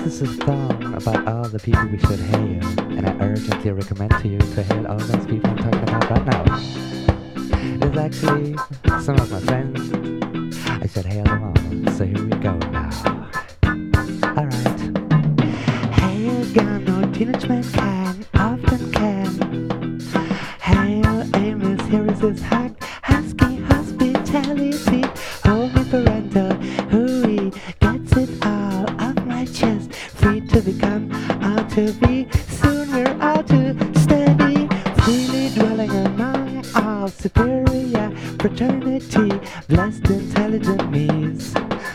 is a song about all the people we should hail, and I urgently recommend to you to hail all those people I'm talking about right now. It's actually some of my friends. I should hail them all, so here we go now. Alright. Hail gun or teenage man can, often can. Hail Amos, here is his hack, husky hospitality. Holy parental, hooey, gets it all off my chest. Free to become, all to be, soon we're all to study. Freely dwelling among all superior fraternity. Blessed intelligent me's.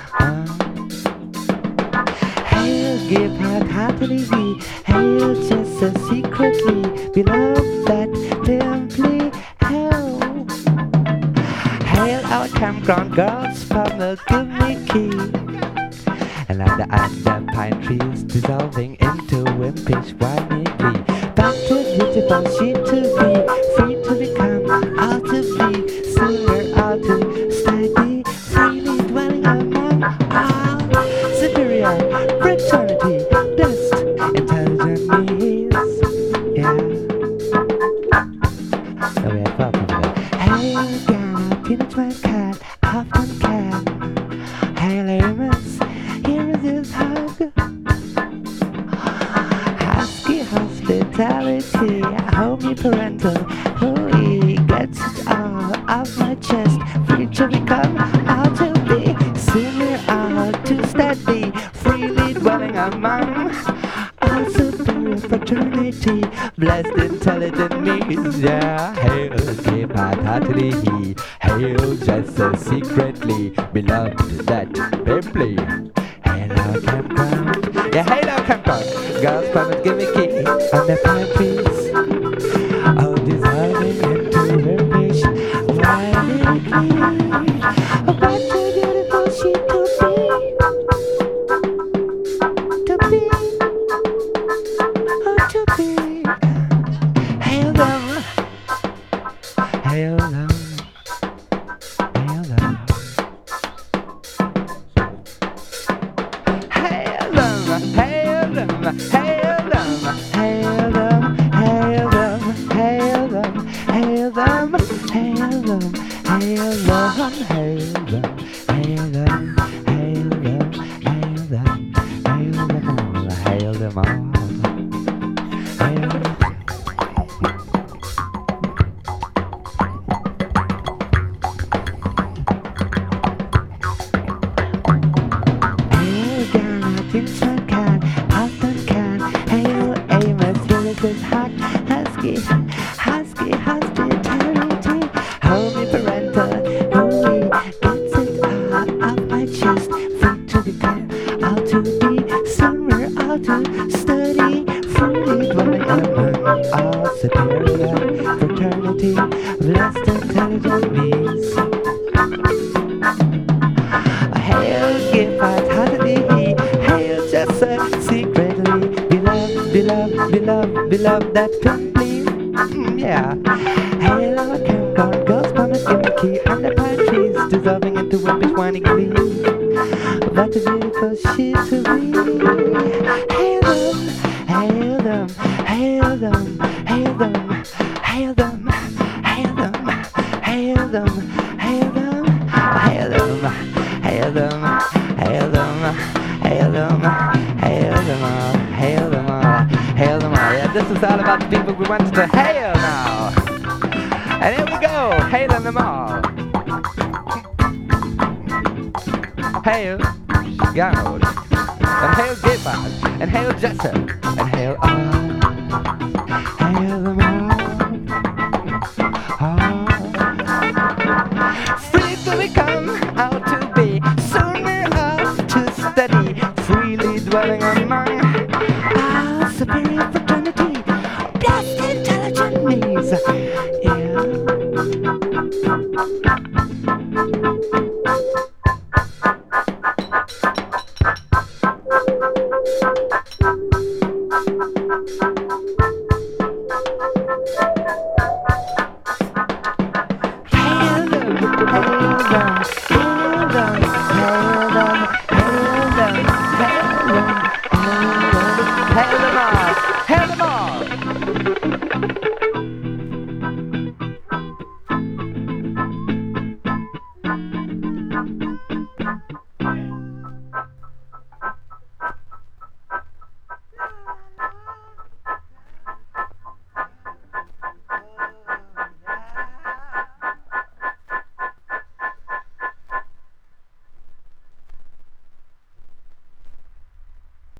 Hail, give heartily we. Hail, just as secretly. Beloved that simply. Hail. Hail our campground girls from the gimmicky. And under pine trees dissolving into wimpish whiny glee. Back to beautiful she to be. Free to become, all to be. Soon we're all to study. Freely dwelling among all superior fraternity. Blessed intelligent beings. Yeah. So we have fun from that. Hail Ghana, teenage man cat, often can. Hail Amos, here is his hug. Husky hospitality, homey parental, hooey, gets it all off my chest. Free to become, all to be, soon we're all to study. Freely dwelling among all superior fraternity. Blessed intelligent me's, yeah. Hail, give heartily he. Hail, just as secretly. Beloved that pimply. Hail our campground. Yeah, hail our campground. Girls from the gimmicky on the pine trees. Oh, dissolving into wimpish whiny glee. Oh, what a beautiful she to be. Oh, to be. Hail them. Hail them. Hail them. Hail them. Hail them. Hail them. Hail them. Hail them. Hail them. Hail them. Hail them. Hail them. Hail them. Hail them. Hail them. Hail them. Hail them all. Hail them all. Hail them. Hail Ghana, thinks I can, often can. Hail Amos, here is his hack, husky hospitality. Homey parental, hooey, gets it all off my chest. Free to become, all to be, soon we're all to study. Freely dwelling among all superior fraternity. Blessed intelligent beings. Hail, give heartily he. Hail, just as secretly. Beloved, beloved, beloved, beloved that pimply. Yeah. Hail our campground girls from the gimmicky under pine trees, dissolving into wimpish whiny glee. What a beautiful she to be. Hail them, hail them, hail them, hail them, hail them, hail them, hail them, hail them, hail them, hail them, hail them, hail them, hail them all, hail them all, hail them all. Yeah, this is all about the people we wanted to hail now. And here we go, hailing them all. Hail Garnold, and hail Gibbard, and hail Jessup, and hail all. Hail them all. Free to become, how to be, soon we're off to study. Freely dwelling among our superior fraternity. Blessed intelligent me's. Yeah.